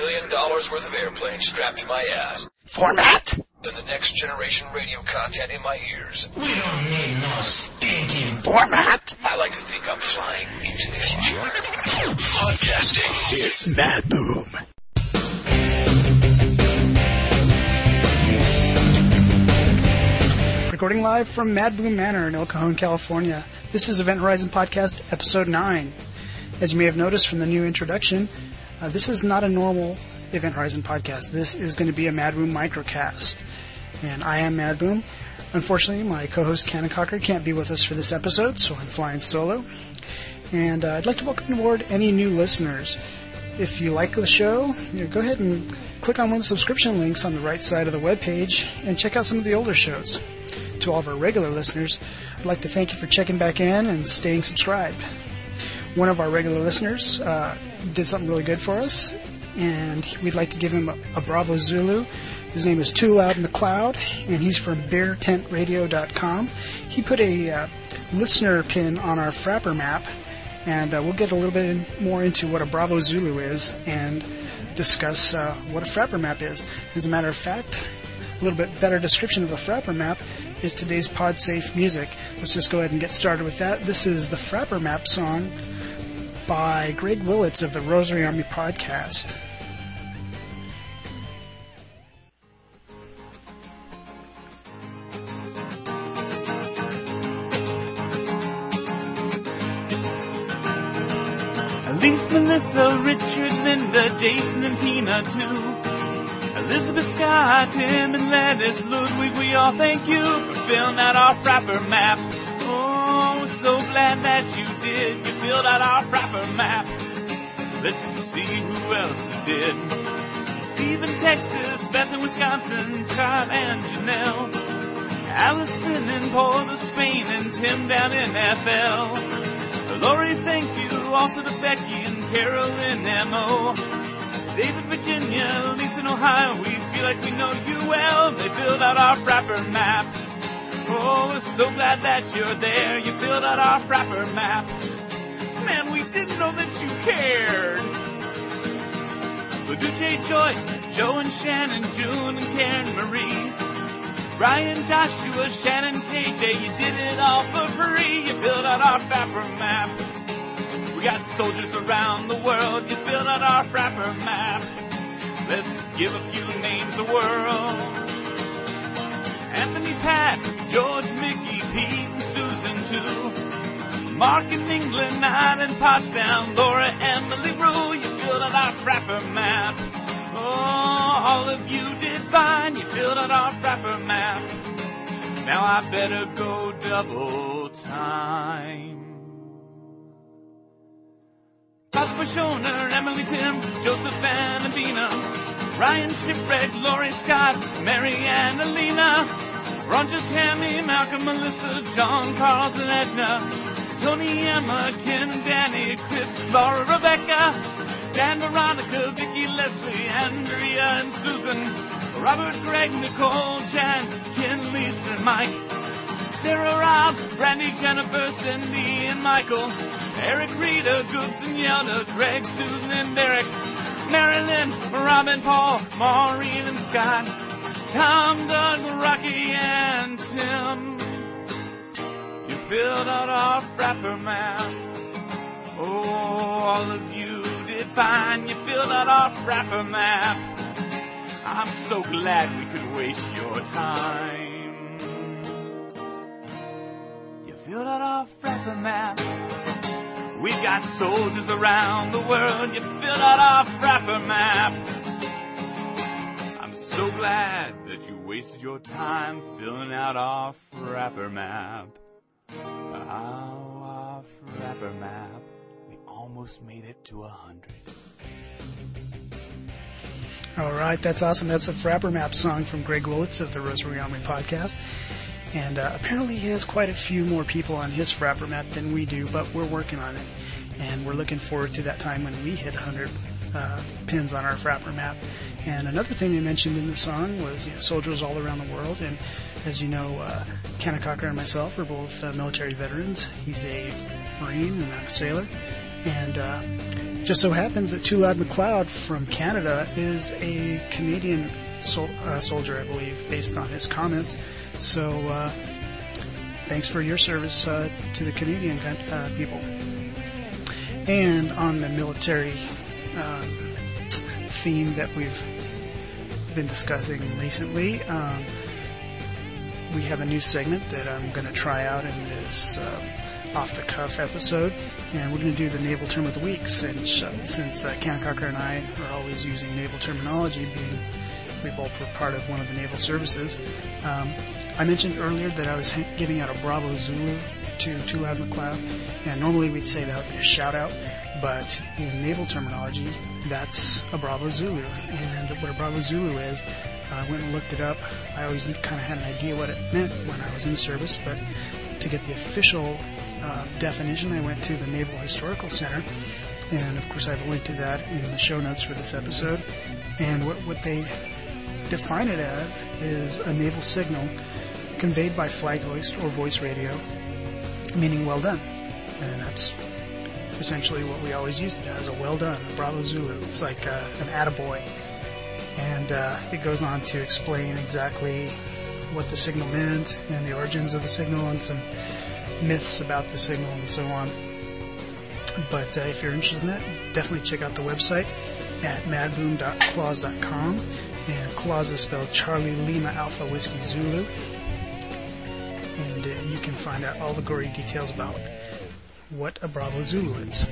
million worth of airplanes strapped to my ass. Format? And the next generation radio content in my ears. We don't need no stinking format. I like to think I'm flying into the future. Podcasting is Mad Boom. Recording live from Mad Boom Manor in El Cajon, California. This is Event Horizon Podcast, Episode 9. As you may have noticed from the new introduction, this is not a normal Event Horizon Podcast. This is going to be a Mad Boom microcast. And I am Mad Boom. Unfortunately, my co-host Cannon Cocker can't be with us for this episode, so I'm flying solo. And I'd like to welcome aboard any new listeners. If you like the show, go ahead and click on one of the subscription links on the right side of the webpage and check out some of the older shows. To all of our regular listeners, I'd like to thank you for checking back in and staying subscribed. One of our regular listeners did something really good for us, and we'd like to give him a Bravo Zulu. His name is Too Loud McLeod, and he's from BearTentRadio.com. He put a listener pin on our Frapper map, and we'll get a little bit more into what a Bravo Zulu is and discuss what a Frapper map is. As a matter of fact, a little bit better description of a Frapper map is today's PodSafe music. Let's just go ahead and get started with that. This is the Frapper Map song by Greg Willits of the Rosary Army Podcast. Links, Melissa, Richard, Linda, Jason, and Tina, too. Elizabeth, Scott, Tim, and Lettuce, Ludwig, we all thank you for filling out our Frapper map. Oh, so glad that you did. You filled out our Frapper map. Let's see who else did. Steve in Texas, Beth in Wisconsin, Scott and Janelle, Allison in Port of Spain, and Tim down in FL. Lori, thank you. Also to Becky and Carol in M.O. David, Virginia, Lisa in Ohio, we feel like we know you well. They filled out our Frapper map. Oh, we're so glad that you're there. You filled out our Frapper map. Man, we didn't know that you cared. Laduce, Joyce, Joe and Shannon, June and Karen Marie, Brian, Joshua, Shannon, KJ, you did it all for free. You filled out our Frapper map. We got soldiers around the world. You filled out our Frapper map. Let's give a few names the world. Anthony, Pat, George, Mickey, Pete, and Susan, too. Mark in England, Nine in Potsdam, Laura, Emily, Rue, you filled out our Frapper map. Oh, all of you did fine. You filled out our Frapper map. Now I better go double time. Papa Schoner, Emily, Tim, Joseph, and Adina, Ryan, Shipwreck, Lori, Scott, Mary, and Alina, Roger, Tammy, Malcolm, Melissa, John, Carlos, and Edna, Tony, Emma, Ken, Danny, Chris, Laura, Rebecca, Dan, Veronica, Vicky, Leslie, Andrea, and Susan, Robert, Greg, Nicole, Jan, Ken, Lisa, and Mike, Sarah, Rob, Brandy, Jennifer, Cindy, and Michael, Eric, Rita, Goods, and Yelda, Greg, Susan, and Derek, Marilyn, Robin, Paul, Maureen, and Scott, Tom, Doug, Rocky, and Tim. You filled out our Frapper map. Oh, all of you did fine. You filled out our Frapper map. I'm so glad we could waste your time. You filled out our Frapper map. We've got soldiers around the world. You filled out our Frapper map. I'm so glad that you wasted your time filling out our Frapper map. Our Frapper map. We almost made it to 100. All right, that's awesome. That's a Frapper Map song from Greg Willits of the Rosary Army Podcast. And apparently he has quite a few more people on his Frapper Map than we do, but we're working on it. And we're looking forward to that time when we hit 100 pins on our Frapper Map. And another thing they mentioned in the song was soldiers all around the world. And as you know, Cannon Cocker and myself are both military veterans. He's a Marine and I'm a sailor. And just so happens that Too Loud McLeod from Canada is a Canadian soldier, I believe, based on his comments. So thanks for your service to the Canadian people. And on the military theme that we've been discussing recently, we have a new segment that I'm going to try out in this off-the-cuff episode, and we're going to do the naval term of the week, since Ken Cocker and I are always using naval terminology, being we both were part of one of the naval services. I mentioned earlier that I was giving out a Bravo Zulu to Too Loud McLeod, and normally we'd say that would be a shout-out, but in naval terminology, that's a Bravo Zulu. And what a Bravo Zulu is, I went and looked it up. I always kind of had an idea what it meant when I was in service, but to get the official definition, I went to the Naval Historical Center, and of course I have a link to that in the show notes for this episode. And what they define it as is a naval signal conveyed by flag hoist or voice radio, meaning well done. And that's essentially what we always used it as, a well done, a Bravo Zulu. It's like an attaboy. And it goes on to explain exactly what the signal meant and the origins of the signal and some myths about the signal and so on. But if you're interested in that, definitely check out the website at madboom.claws.com. And Claws is spelled Charlie Lima Alpha Whiskey Zulu. And you can find out all the gory details about what a Bravo Zulu is.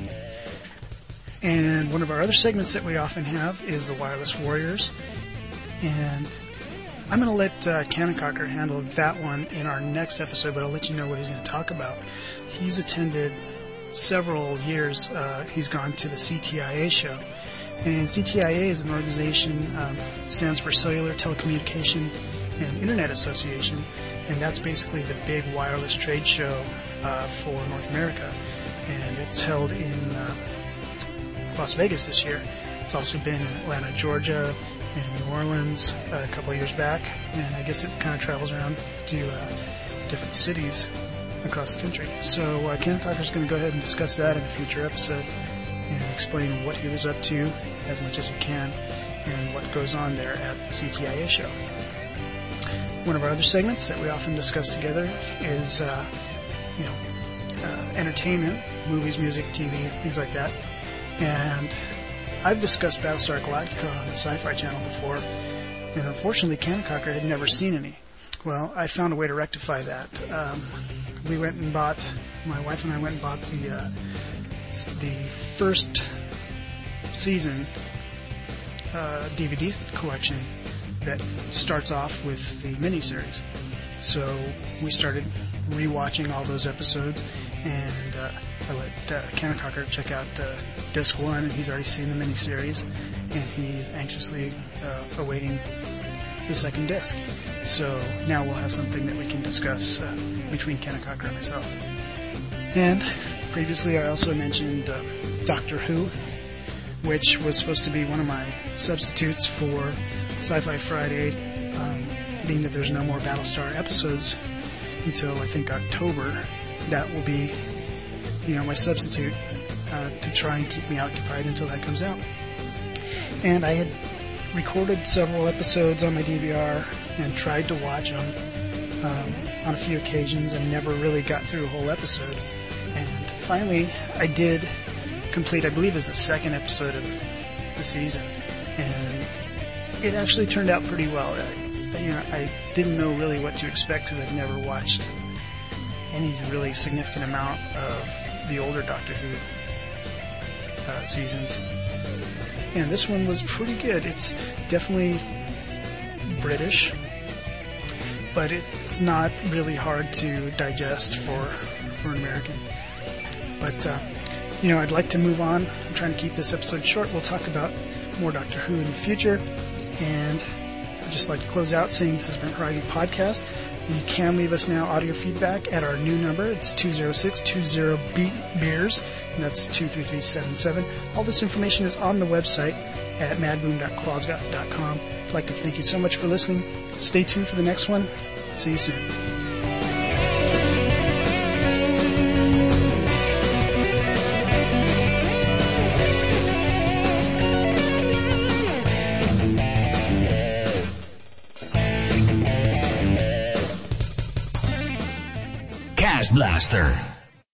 And one of our other segments that we often have is the Wireless Warriors. And I'm going to let Ken Cocker handle that one in our next episode, but I'll let you know what he's going to talk about. He's attended several years. He's gone to the CTIA show. And CTIA is an organization, stands for Cellular Telecommunication and Internet Association, and that's basically the big wireless trade show for North America. And it's held in Las Vegas this year. It's also been in Atlanta, Georgia, and New Orleans a couple of years back, and I guess it kind of travels around to different cities across the country. So Ken Cocker's going to go ahead and discuss that in a future episode and explain what he was up to as much as he can and what goes on there at the CTIA show. One of our other segments that we often discuss together is entertainment, movies, music, TV, things like that. And I've discussed Battlestar Galactica on the Sci-Fi Channel before, and unfortunately Ken Cocker had never seen any. Well, I found a way to rectify that. My wife and I went and bought the first season DVD collection that starts off with the miniseries. So we started rewatching all those episodes, and I let Ken Cocker check out Disc 1, and he's already seen the miniseries, and he's anxiously awaiting the second disc. So now we'll have something that we can discuss between Ken Cocker and myself. And previously I also mentioned Doctor Who, which was supposed to be one of my substitutes for Sci-Fi Friday, being that there's no more Battlestar episodes until I think October. That will be, my substitute to try and keep me occupied until that comes out. And I had recorded several episodes on my DVR and tried to watch them on a few occasions and never really got through a whole episode. And finally, I did complete, I believe, is the second episode of the season, and it actually turned out pretty well. I didn't know really what to expect because I'd never watched any really significant amount of the older Doctor Who seasons. And this one was pretty good. It's definitely British, but it's not really hard to digest for an American. But, I'd like to move on. I'm trying to keep this episode short. We'll talk about more Doctor Who in the future. And I'd just like to close out saying this is Event Horizon Podcast. You can leave us now audio feedback at our new number. It's 206-20-BEERS, and that's 23377. All this information is on the website at madboom.claws.com. I'd like to thank you so much for listening. Stay tuned for the next one. See you soon. Podcast Blaster.